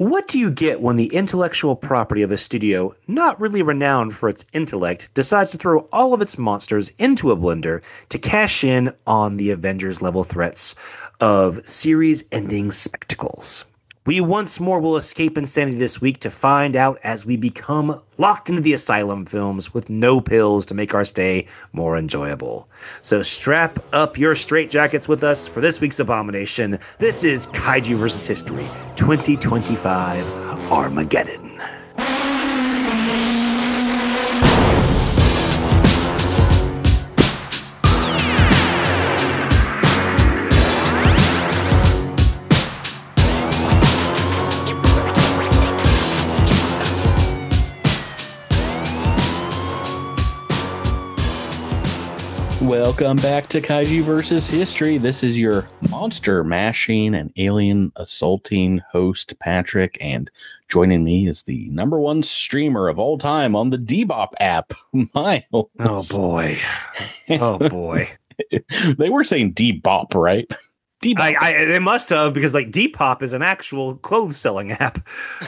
What do you get when the intellectual property of a studio, not really renowned for its intellect, decides to throw all of its monsters into a blender to cash in on the Avengers level threats of series ending spectacles? We once more will escape insanity this week to find out as we become locked into the Asylum films with no pills to make our stay more enjoyable. So strap up your straitjackets with us for this week's abomination. This is Kaiju vs. History 2025 Armageddon. Welcome back to Kaiju vs. History. This is your monster mashing and alien assaulting host, Patrick, and joining me is the number one streamer of all time on the Dbop app, Miles. Oh boy. Oh boy. They were saying Dbop, right? Dbop. They must have, because like Depop is an actual clothes selling app.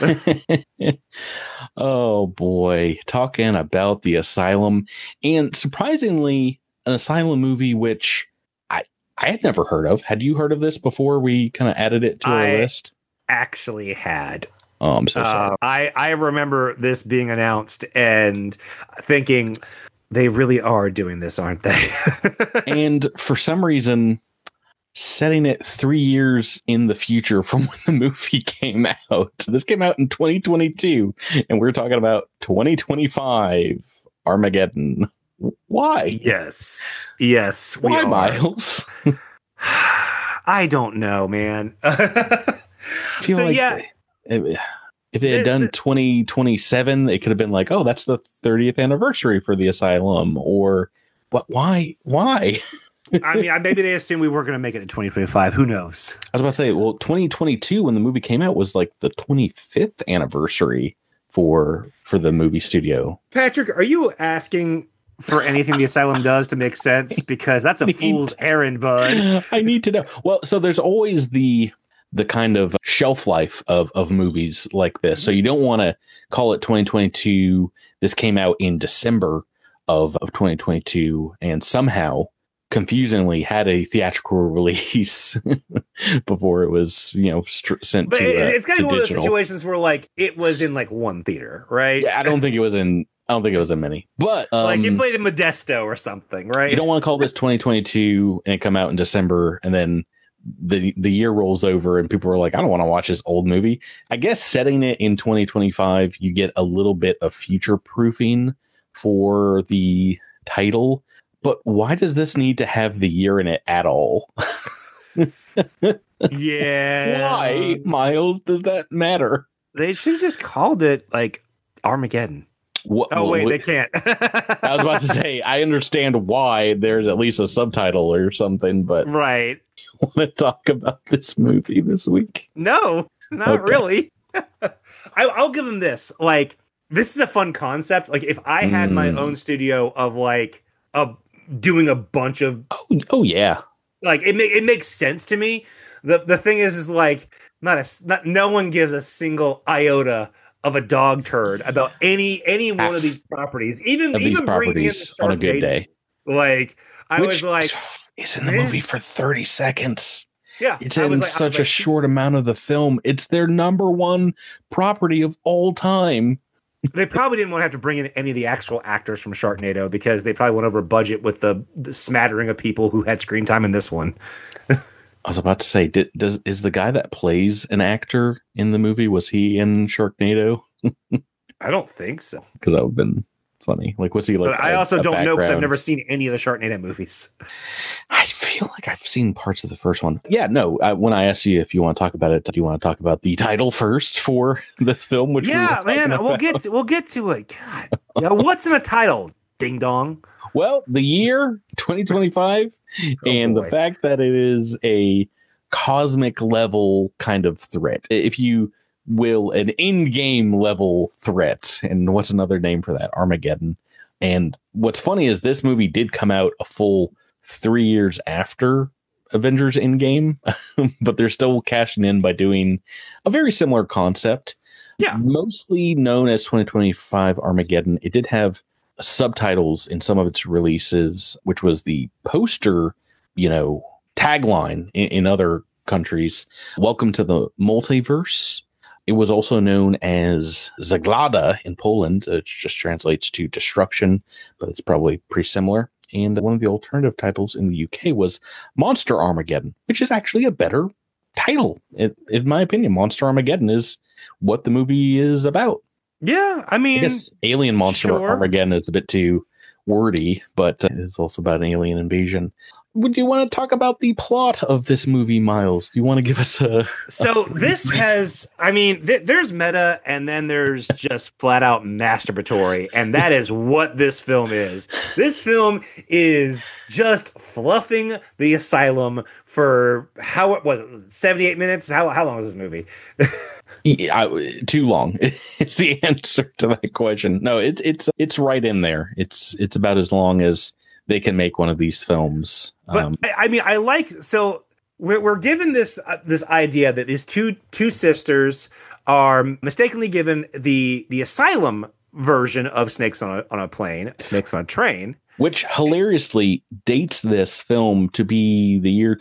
Oh boy. Talking about the Asylum, and surprisingly, an Asylum movie which I had never heard of. Had you heard of this before we kind of added it to our list? Actually had. Oh, I'm so sorry. I remember this being announced and thinking they really are doing this, aren't they? And for some reason, setting it 3 years in the future from when the movie came out. This came out in 2022, and we're talking about 2025 Armageddon. Why? Yes. Why, Miles? I don't know, man. I feel if they had done 2027, it could have been like, oh, that's the 30th anniversary for the Asylum. Or what? Why? I mean, maybe they assumed we weren't going to make it in 2025. Who knows? I was about to say, well, 2022, when the movie came out, was like the 25th anniversary for the movie studio. Patrick, are you asking for anything the Asylum does to make sense? Because that's a fool's errand, bud. I need to know. Well, so there's always the kind of shelf life of movies like this. So you don't want to call it 2022. This came out in December of 2022 and somehow confusingly had a theatrical release before it was, sent but to it's kind of one digital. of those situations where like it was in like one theater, right? Yeah, I don't think it was in many, but like you played in Modesto or something, right? You don't want to call this 2022 and it come out in December and then the year rolls over and people are like, I don't want to watch this old movie. I guess setting it in 2025, you get a little bit of future proofing for the title. But why does this need to have the year in it at all? Yeah. Why, Miles, does that matter? They should have just called it like Armageddon. They can't. I was about to say, I understand why there's at least a subtitle or something, but right. You want to talk about this movie this week? No, not really. I'll give them this. Like, this is a fun concept. Like, if I had my own studio of like doing a bunch of oh yeah, like it makes sense to me. The thing is like no one gives a single iota of a dog turd about any one of these properties, even properties on a good day. Like was like, it's in the movie for 30 seconds. Yeah, it's in such a short amount of the film. It's their number one property of all time. They probably didn't want to have to bring in any of the actual actors from Sharknado because they probably went over budget with the smattering of people who had screen time in this one. I was about to say, is the guy that plays an actor in the movie, was he in Sharknado? I don't think so. Because that would have been funny. Like, what's he like? But I also don't know because I've never seen any of the Sharknado movies. I feel like I've seen parts of the first one. Yeah, no. When I asked you if you want to talk about it, do you want to talk about the title first for this film? Which we'll get to it. God, what's in a title? Ding dong. Well, the year 2025, and the fact that it is a cosmic level kind of threat, if you will, an in-game level threat. And what's another name for that? Armageddon. And what's funny is this movie did come out a full 3 years after Avengers Endgame, but they're still cashing in by doing a very similar concept. Yeah. Mostly known as 2025 Armageddon. It did have subtitles in some of its releases, which was the poster, tagline in other countries. Welcome to the multiverse. It was also known as Zaglada in Poland. It just translates to destruction, but it's probably pretty similar. And one of the alternative titles in the UK was Monster Armageddon, which is actually a better title. In my opinion, Monster Armageddon is what the movie is about. Yeah, I mean, I guess Alien Monster Armageddon is a bit too wordy, but it's also about an alien invasion. Would you want to talk about the plot of this movie, Miles? Do you want to give us a... So this has, I mean, there's meta and then there's just flat out masturbatory. And that is what this film is. This film is just fluffing the asylum for how it was 78 minutes. How long was this movie? Too long. It's the answer to that question. No, it's right in there. It's about as long as they can make one of these films. But I mean, I like, so we're given this idea that these two sisters are mistakenly given the asylum version of Snakes on a Plane, Snakes on a Train, which hilariously dates this film to be the year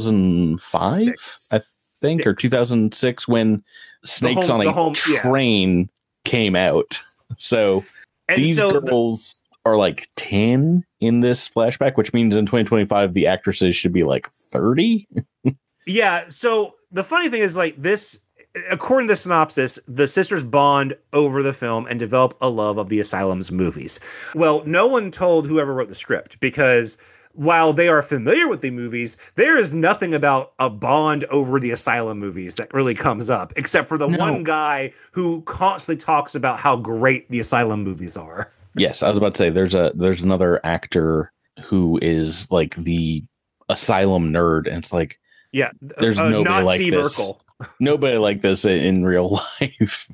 2005, I think, or 2006, when Snakes on a Train came out. So these girls are like 10 in this flashback, which means in 2025 the actresses should be like 30. Yeah. So the funny thing is, like, this, according to the synopsis, the sisters bond over the film and develop a love of the asylum's movies. Well, no one told whoever wrote the script, because while they are familiar with the movies, there is nothing about a bond over the asylum movies that really comes up, except for the one guy who constantly talks about how great the asylum movies are. Yes, I was about to say there's another actor who is like the asylum nerd, and it's like, yeah, there's nobody not like Steve this. Urkel. Nobody like this in real life.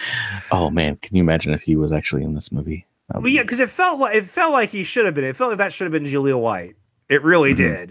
Oh man, can you imagine if he was actually in this movie? Well, yeah, because it felt like he should have been. It felt like that should have been Julia White. It really did.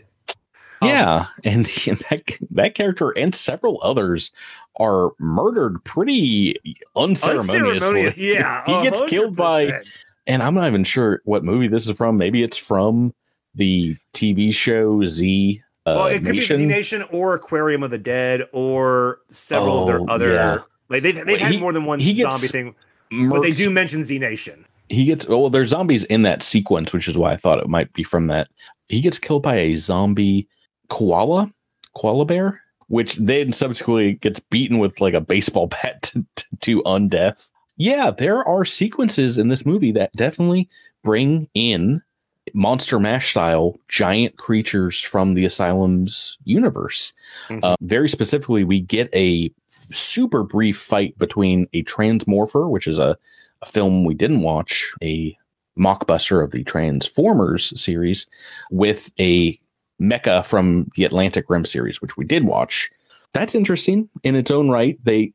Yeah, and that character and several others are murdered pretty unceremoniously. Yeah, he gets 100%. Killed by. And I'm not even sure what movie this is from. Maybe it's from the TV show Z. Well, it could be Z Nation or Aquarium of the Dead or several of their other. Yeah. Like they've had more than one zombie thing, but they do mention Z Nation. There's zombies in that sequence, which is why I thought it might be from that. He gets killed by a zombie koala bear, which then subsequently gets beaten with like a baseball bat to undeath. Yeah, there are sequences in this movie that definitely bring in Monster Mash style giant creatures from the asylum's universe. Mm-hmm. Very specifically, we get a super brief fight between a Transmorpher, which is a film we didn't watch, a mockbuster of the Transformers series, with a mecha from the Atlantic Rim series, which we did watch. That's interesting in its own right. They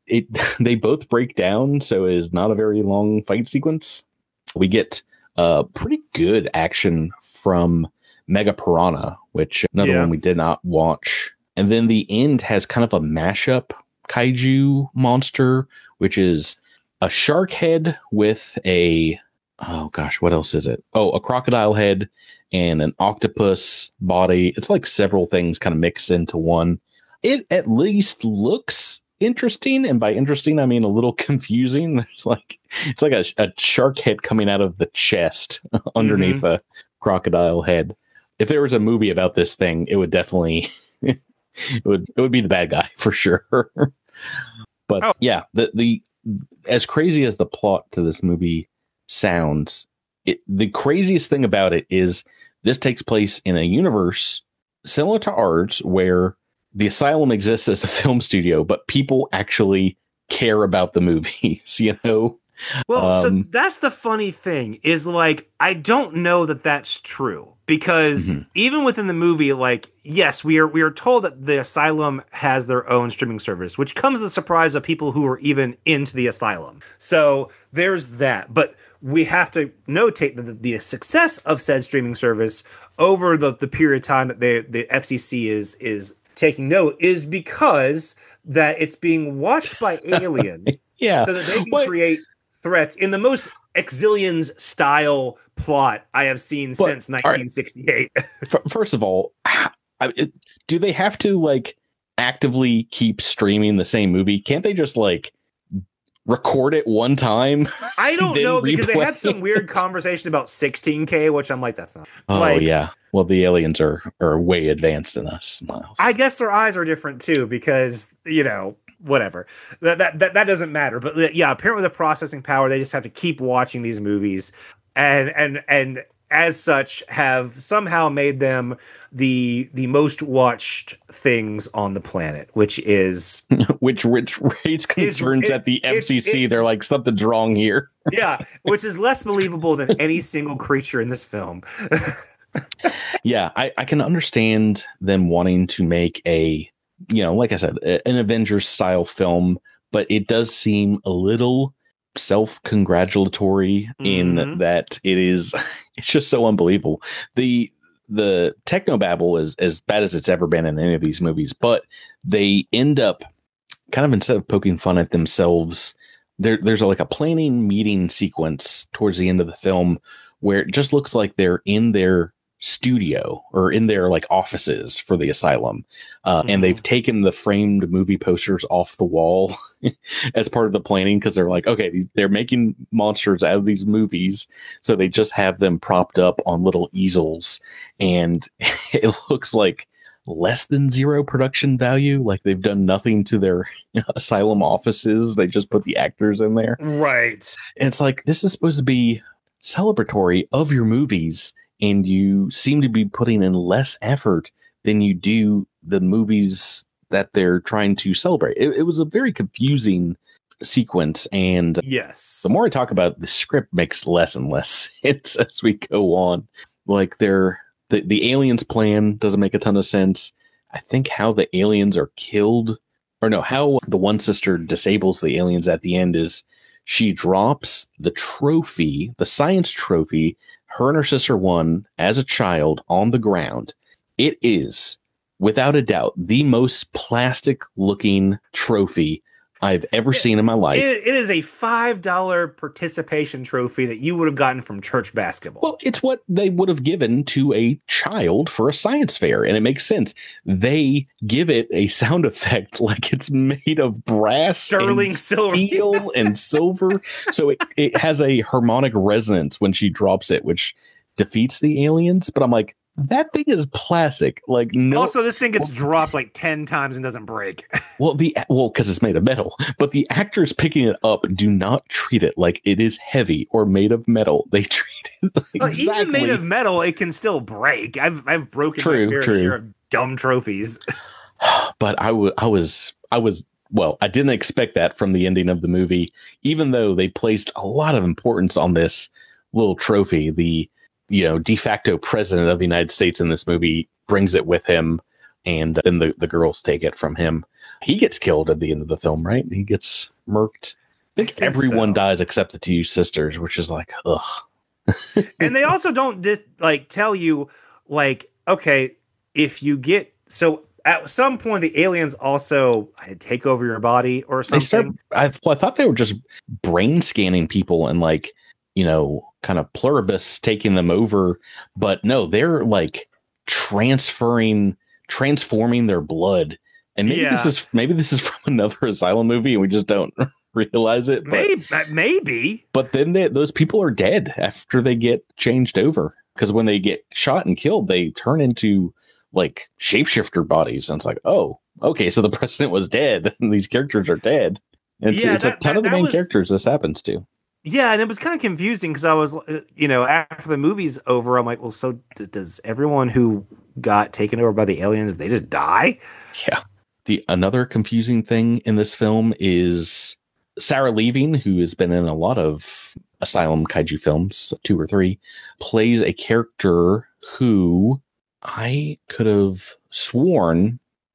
both break down, so it is not a very long fight sequence. We get pretty good action from Mega Piranha, which another one we did not watch. And then the end has kind of a mashup kaiju monster, which is a shark head with what else is it? Oh, a crocodile head and an octopus body. It's like several things kind of mixed into one. It at least looks interesting, and by interesting I mean a little confusing. It's like a shark head coming out of the chest underneath a crocodile head. If there was a movie about this thing, it would definitely it would be the bad guy for sure. But yeah, the as crazy as the plot to this movie sounds, the craziest thing about it is this takes place in a universe similar to ours, where the asylum exists as a film studio, but people actually care about the movies, Well, so that's the funny thing is, like, I don't know that that's true, because even within the movie, like, yes, we are told that the asylum has their own streaming service, which comes as a surprise of people who are even into the asylum. So there's that. But we have to notate that the success of said streaming service over the period of time that the FCC is taking note is because that it's being watched by aliens Yeah. so that they can create threats in the most Exilians style plot I have seen since 1968. First of all, do they have to like actively keep streaming the same movie? Can't they just like record it one time? I don't know, because they had some weird conversation about 16K, which I'm like, that's not. Oh, yeah. Well, the aliens are way advanced than us, Miles. I guess their eyes are different too, because, you know, whatever. That doesn't matter. But yeah, apparently the processing power, they just have to keep watching these movies and as such have somehow made them the most watched things on the planet, which is which raised concerns at the FCC. They're like, something's wrong here. Yeah, which is less believable than any single creature in this film. Yeah, I can understand them wanting to make a, you know, like I said, an Avengers style film, but it does seem a little self-congratulatory in that it's just so unbelievable. The technobabble is as bad as it's ever been in any of these movies, but they end up kind of, instead of poking fun at themselves, there's like a planning meeting sequence towards the end of the film where it just looks like they're in their studio or in their like offices for the asylum, and they've taken the framed movie posters off the wall as part of the planning, because they're like, okay, they're making monsters out of these movies, so they just have them propped up on little easels, and it looks like less than zero production value. Like they've done nothing to their asylum offices, they just put the actors in there, right? And it's like, this is supposed to be celebratory of your movies, and you seem to be putting in less effort than you do the movies that they're trying to celebrate. It was a very confusing sequence, and yes, the more I talk about it, the script makes less and less sense as we go on. Like the aliens' plan doesn't make a ton of sense. I think how the aliens are killed, or no, how the one sister disables the aliens at the end is she drops the trophy, the science trophy her and her sister won as a child, on the ground. It is, without a doubt, the most plastic looking trophy I've ever seen in my life. It is a $5 participation trophy that you would have gotten from church basketball. Well, it's what they would have given to a child for a science fair, and it makes sense. They give it a sound effect like it's made of brass, sterling silver, steel, and silver. So it has a harmonic resonance when she drops it, which defeats the aliens. But I'm like, that thing is plastic. Like, no. Also, this thing gets dropped like 10 times and doesn't break. Well, because it's made of metal. But the actors picking it up do not treat it like it is heavy or made of metal. They treat it like exactly. Even made of metal, it can still break. I've broken my fair share of dumb trophies. But I was well, I didn't expect that from the ending of the movie, even though they placed a lot of importance on this little trophy. The de facto president of the United States in this movie brings it with him, and then the girls take it from him. He gets killed at the end of the film, right? He gets murked. I think everyone dies except the two sisters, which is like, ugh. And they also don't tell you, like, okay, if you get, so at some point the aliens also take over your body or something. I thought they were just brain scanning people and like, kind of pluribus taking them over, but no, they're like transforming their blood. And maybe this is from another asylum movie and we just don't realize it. Maybe. But then those people are dead after they get changed over, because when they get shot and killed, they turn into like shapeshifter bodies. And it's like, oh, okay, so the president was dead and these characters are dead. And it's a ton of the main characters this happens to. Yeah, and it was kind of confusing because I was, after the movie's over, I'm like, well, so does everyone who got taken over by the aliens, they just die? Yeah. Another confusing thing in this film is Sarah Levine, who has been in a lot of Asylum kaiju films, 2 or 3, plays a character who I could have sworn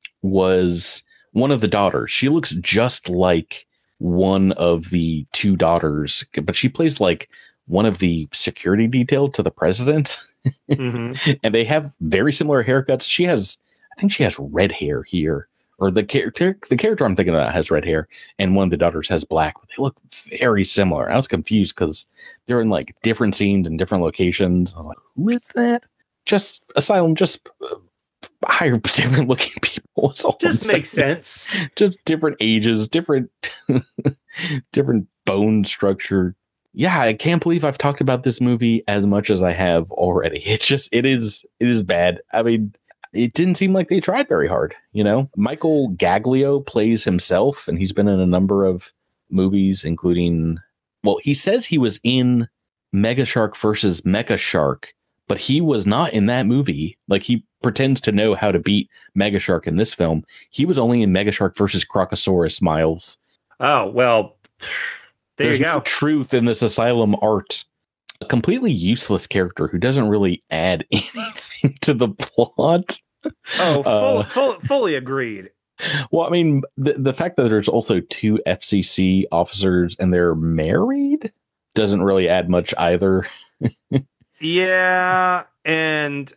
was one of the daughters. She looks just like one of the 2 daughters, but she plays like one of the security detail to the president. Mm-hmm. And they have very similar haircuts. I think she has red hair here, or the character I'm thinking about has red hair, and one of the daughters has black. But they look very similar. I was confused because they're in like different scenes and different locations. I'm like, who is that? Just Asylum, just hire different looking people. Just makes sense. Just different ages, different different bone structure. Yeah, I can't believe I've talked about this movie as much as I have already. It is bad. I mean, it didn't seem like they tried very hard, you know? Michael Gaglio plays himself, and he's been in a number of movies, including, well, he says he was in Mega Shark versus Mecha Shark, but he was not in that movie. Like, he pretends to know how to beat Mega Shark in this film. He was only in Mega Shark versus Crocosaurus, Miles. Oh, well, There's you go. No truth in this Asylum art. A completely useless character who doesn't really add anything to the plot. Oh, fully agreed. Well, I mean, the fact that there's also 2 FCC officers and they're married doesn't really add much either. Yeah, and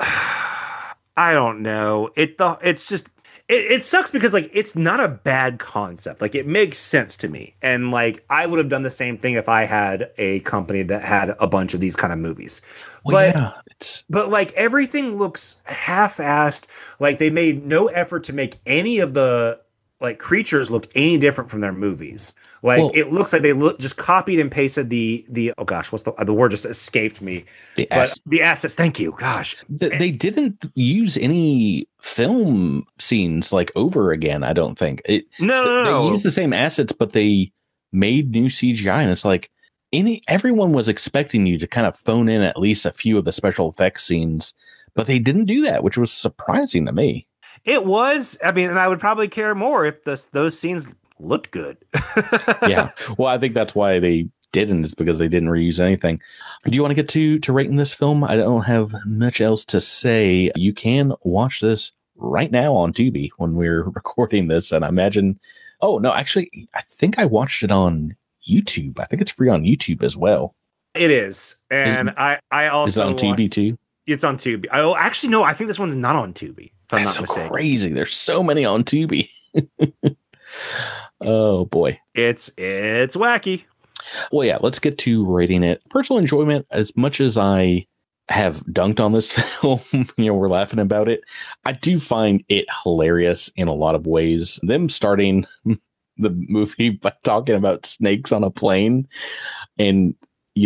I don't know. It's just it sucks because like it's not a bad concept. Like it makes sense to me, and like I would have done the same thing if I had a company that had a bunch of these kind of movies. Well, but like everything looks half-assed. Like they made no effort to make any of the like creatures look any different from their movies. Like it looks like they just copied and pasted the oh gosh, what's the word just escaped me. The assets. Thank you. Gosh, they didn't use any film scenes like over again. I don't think No. They used the same assets, but they made new CGI, and it's like everyone was expecting you to kind of phone in at least a few of the special effects scenes, but they didn't do that, which was surprising to me. It was. I mean, and I would probably care more if those scenes looked good. Yeah. Well, I think that's why they didn't, is because they didn't reuse anything. Do you want to get to rating this film? I don't have much else to say. You can watch this right now on Tubi when we're recording this. And I imagine, oh, no, actually, I think I watched it on YouTube. I think it's free on YouTube as well. It is. And I also... Is it on Tubi too? It's on Tubi. Oh, actually, no, I think this one's not on Tubi. If I'm not mistaken. Crazy. There's so many on Tubi. Oh boy. It's wacky. Well, yeah, let's get to rating it. Personal enjoyment, as much as I have dunked on this film, we're laughing about it, I do find it hilarious in a lot of ways. Them starting the movie by talking about snakes on a plane, and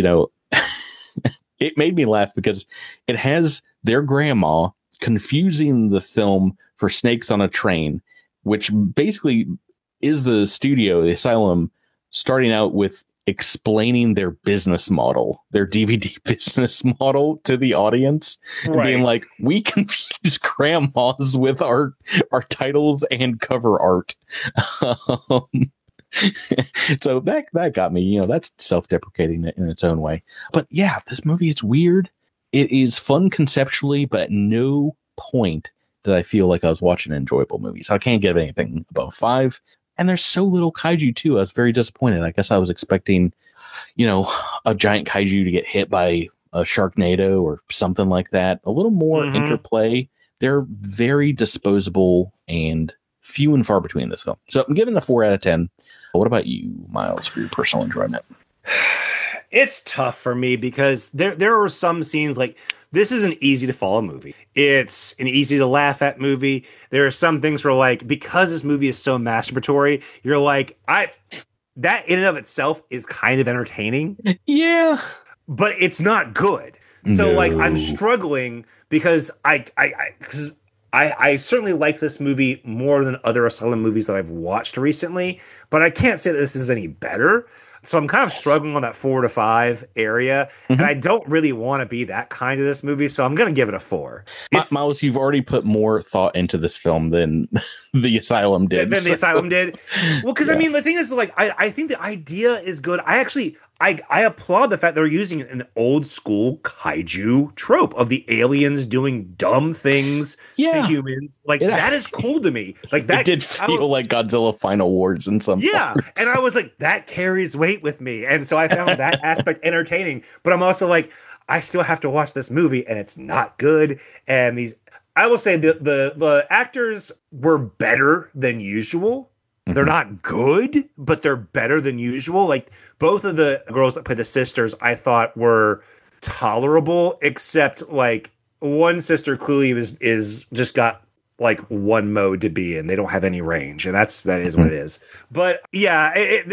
it made me laugh because it has their grandma confusing the film for Snakes on a Train, which basically is the studio, the Asylum, starting out with explaining their business model, their DVD business model to the audience, and being like, we confuse grandmas with our titles and cover art. So that got me, that's self-deprecating in its own way. But yeah, this movie is weird. It is fun conceptually, but at no point did I feel like I was watching an enjoyable movie. So I can't give anything above 5. And there's so little kaiju too. I was very disappointed. I guess I was expecting, a giant kaiju to get hit by a Sharknado or something like that. A little more interplay. They're very disposable and few and far between this film. So I'm giving it a 4 out of 10. What about you, Miles, for your personal enjoyment? It's tough for me because there are some scenes like this is an easy to follow movie. It's an easy to laugh at movie. There are some things where like, because this movie is so masturbatory, you're like, that in and of itself is kind of entertaining. Yeah. But it's not good. So like I'm struggling because I certainly like this movie more than other Asylum movies that I've watched recently, but I can't say that this is any better. So I'm kind of struggling on that 4 to 5 area, and I don't really want to be that kind of this movie, so I'm going to give it a 4. Miles, you've already put more thought into this film than the Asylum did. Well, because I mean, the thing is, like, I think the idea is good. I I applaud the fact they're using an old school kaiju trope of the aliens doing dumb things to Yeah, humans. Like it, that is cool to me. Like it that did feel like Godzilla Final Wars in some yeah, parts. and I was like, that carries weight with me, and so I found that aspect entertaining. But I'm also like, I still have to watch this movie, and it's not good. And these, I will say, the actors were better than usual. They're not good, but they're better than usual. Like both of the girls that play the sisters, I thought were tolerable, except like one sister clearly is just got like one mode to be in. They don't have any range, and that is what it is. But yeah,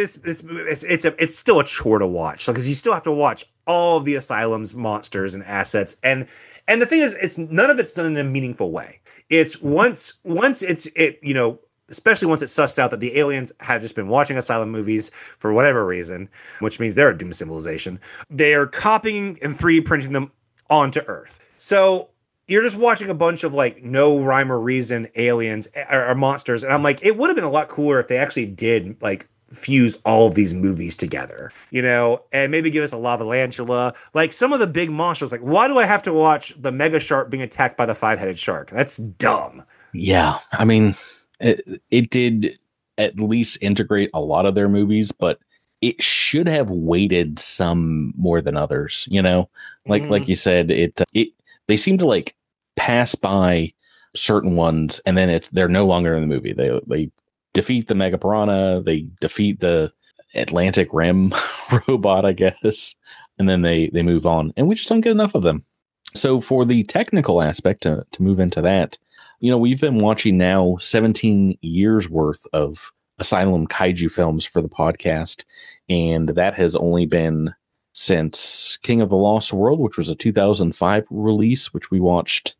it's still a chore to watch because you still have to watch all of the asylum's monsters and assets, and the thing is, it's none of it's done in a meaningful way. It's once it you know, especially once it's sussed out that the aliens have just been watching Asylum movies for whatever reason, which means they're a doomed civilization. They are copying and 3D printing them onto Earth. So you're just watching a bunch of like no rhyme or reason aliens or monsters. And I'm like, it would have been a lot cooler if they actually did like fuse all of these movies together, you know, and maybe give us a lavalantula. Like some of the big monsters, like why do I have to watch the mega shark being attacked by the 5-headed shark? That's dumb. Yeah, I mean, it did at least integrate a lot of their movies, but it should have weighted some more than others. You know, like you said, it they seem to like pass by certain ones, and then they're no longer in the movie. They defeat the Mega Piranha, they defeat the Atlantic Rim robot, I guess, and then they move on, and we just don't get enough of them. So for the technical aspect, to move into that, you know, we've been watching now 17 years worth of Asylum kaiju films for the podcast, and that has only been since King of the Lost World, which was a 2005 release, which we watched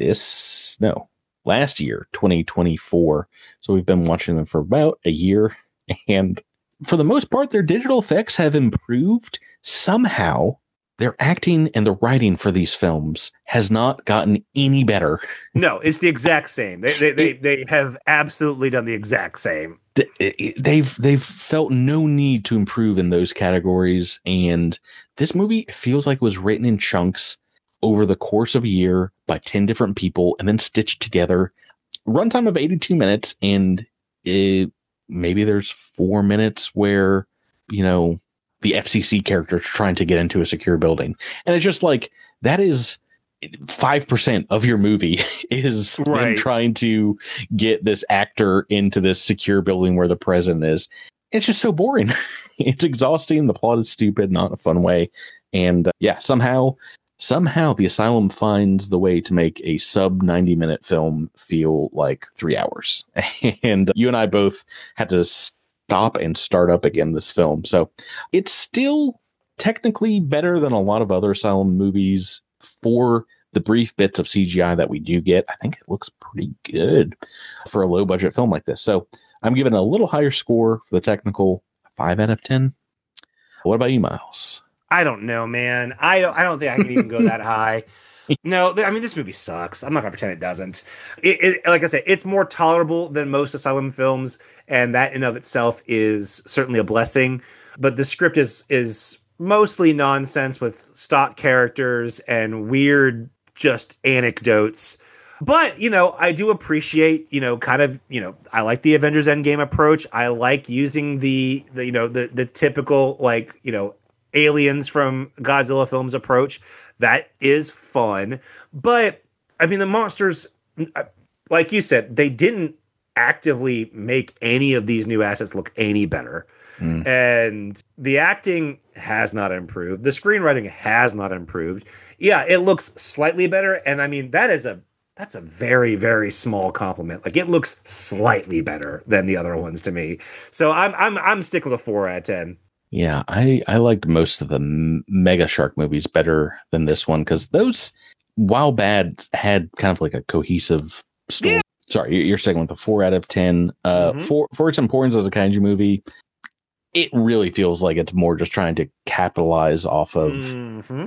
last year, 2024. So we've been watching them for about a year, and for the most part, their digital effects have improved somehow. Their acting and the writing for these films has not gotten any better. No, it's the exact same. They have absolutely done the exact same. They've felt no need to improve in those categories, and this movie feels like it was written in chunks over the course of a year by 10 different people and then stitched together. Runtime of 82 minutes, and maybe there's 4 minutes where, you know, the FCC characters trying to get into a secure building. And it's just like, that is 5% of your movie is them trying to get this actor into this secure building where the president is. It's just so boring. It's exhausting. The plot is stupid, not in a fun way. And somehow the Asylum finds the way to make a sub 90-minute film feel like 3 hours. And you and I both had to stop and start up again this film. So it's still technically better than a lot of other Asylum movies. For the brief bits of CGI that we do get, I think it looks pretty good for a low budget film like this. So I'm giving a little higher score for the technical, 5 out of 10. What about you, Miles? I don't know, man. I don't think I can even go that high. No, I mean, this movie sucks. I'm not gonna pretend it doesn't. Like I said, it's more tolerable than most Asylum films, and that in of itself is certainly a blessing. But the script is mostly nonsense with stock characters and weird just anecdotes. But, you know, I do appreciate, you know, kind of, you know, I like the Avengers Endgame approach. I like using the you know, the typical, like, you know, aliens from Godzilla films approach. That is fun. But I mean, the monsters, like you said, they didn't actively make any of these new assets look any better. And the acting has not improved. The screenwriting has not improved. Yeah, it looks slightly better. And I mean, that's a very, very small compliment. Like, it looks slightly better than the other ones to me. So I'm sticking with a 4 out of 10. Yeah, I liked most of the Mega Shark movies better than this one, because those, while bad, had kind of like a cohesive story. Yeah. Sorry, you're sticking with a 4 out of 10. For its importance as a kaiju movie, it really feels like it's more just trying to capitalize off of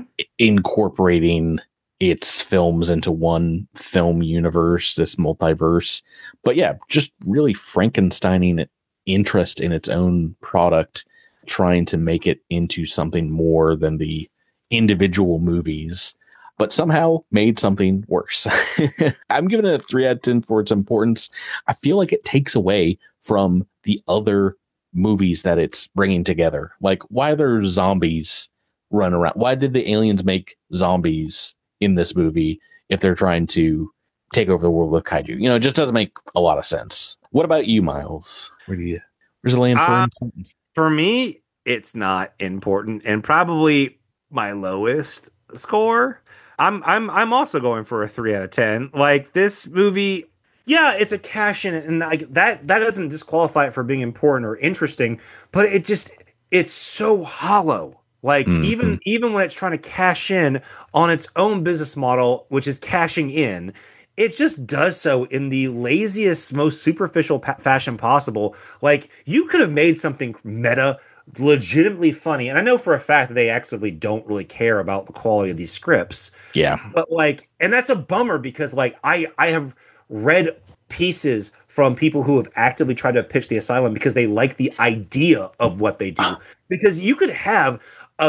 incorporating its films into one film universe, this multiverse. But yeah, just really Frankensteining interest in its own product trying to make it into something more than the individual movies, but somehow made something worse. I'm giving it a 3 out of 10 for its importance. I feel like it takes away from the other movies that it's bringing together. Like, why are there zombies run around? Why did the aliens make zombies in this movie if they're trying to take over the world with kaiju? It just doesn't make a lot of sense. What about you, Miles? Where's it land for important? For me, it's not important, and probably my lowest score. I'm also going for a 3 out of 10. Like, this movie, yeah, it's a cash in, and like that doesn't disqualify it for being important or interesting, but it's so hollow. Like, even when it's trying to cash in on its own business model, which is cashing in, it just does so in the laziest, most superficial fashion possible. Like, you could have made something meta, legitimately funny, and I know for a fact that they actively don't really care about the quality of these scripts. Yeah, but like, and that's a bummer, because like I have read pieces from people who have actively tried to pitch the asylum because they like the idea of what they do. Because you could have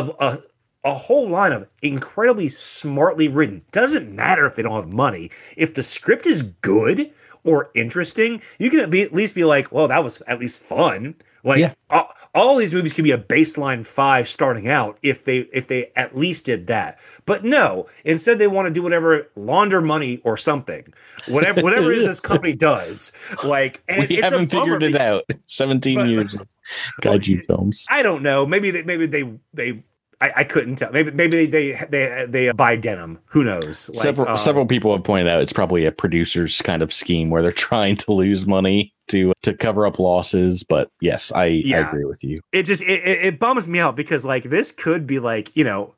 a whole line of incredibly smartly written, doesn't matter if they don't have money, if the script is good or interesting, you can at least be like, well, that was at least fun. Like, all these movies could be a baseline 5 starting out if they at least did that. But no, instead they want to do whatever, launder money or something. Whatever it is this company does. Like, and we haven't figured it out. 17 years of kaiju films. I don't know. Maybe they I couldn't tell. Maybe they buy denim. Who knows? Like, several people have pointed out it's probably a producer's kind of scheme where they're trying to lose money to cover up losses. But yes, I agree with you. It bums me out, because like, this could be like,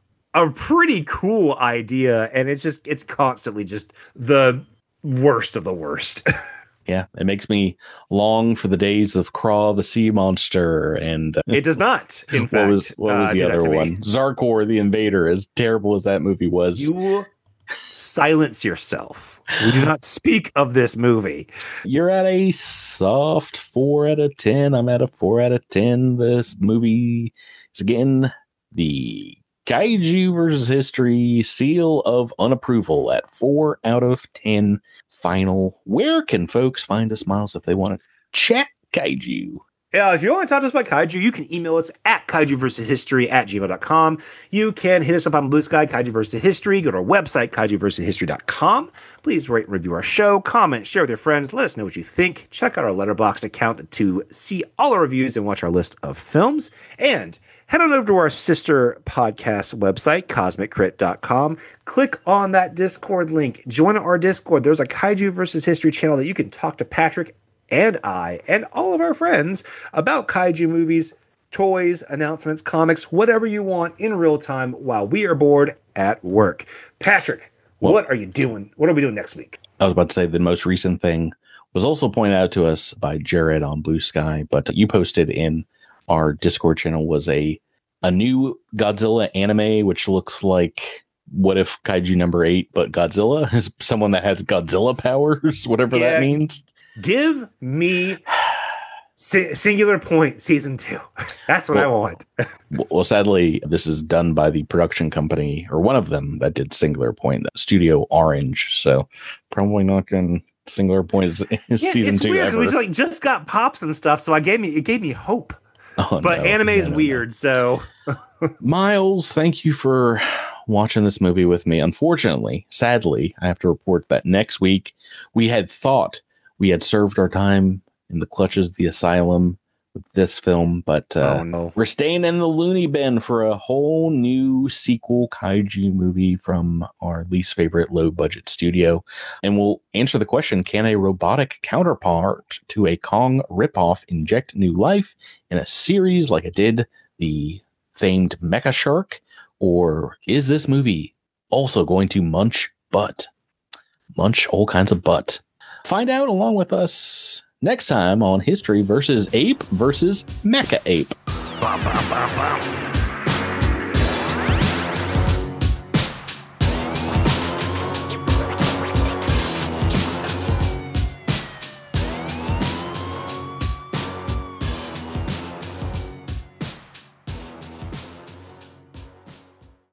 a pretty cool idea, and it's constantly just the worst of the worst. Yeah, it makes me long for the days of Craw the Sea Monster, and it does not. In fact, what was the other one? Zarkor the Invader. As terrible as that movie was, you silence yourself. We do not speak of this movie. You're at a soft 4 out of 10. I'm at a 4 out of 10. This movie is again the Kaiju versus History seal of unapproval at 4 out of 10. Final. Where can folks find us, Miles, if they want to chat kaiju? Yeah, if you want to talk to us about kaiju, you can email us at kaijuversushistory@gmail.com. You can hit us up on Blue Sky, Kaiju versus History. Go to our website, kaijuversushistory.com. Please rate and review our show, comment, share with your friends, let us know what you think. Check out our Letterboxd account to see all our reviews and watch our list of films. And head on over to our sister podcast website, cosmiccrit.com. Click on that Discord link. Join our Discord. There's a Kaiju versus History channel that you can talk to Patrick and I and all of our friends about kaiju movies, toys, announcements, comics, whatever you want in real time while we are bored at work. Patrick, what are you doing? What are we doing next week? I was about to say the most recent thing was also pointed out to us by Jared on Blue Sky, but you posted in our Discord channel was a new Godzilla anime, which looks like What If Kaiju number 8, but Godzilla is someone that has Godzilla powers, whatever that means. Give me Singular Point season 2. That's what I want. Well, sadly, this is done by the production company, or one of them that did Singular Point, Studio Orange. So probably not going Singular Point is season 2 weird, ever. We just got pops and stuff, so it gave me hope. Anime is weird, so Miles, thank you for watching this movie with me. Unfortunately, sadly, I have to report that next week we had thought we had served our time in the clutches of the asylum with this film, but we're staying in the loony bin for a whole new sequel kaiju movie from our least favorite low budget studio. And we'll answer the question, can a robotic counterpart to a Kong ripoff inject new life in a series like it did the famed Mecha Shark? Or is this movie also going to munch all kinds of butt? Find out along with us next time on History versus Ape versus Mecha Ape.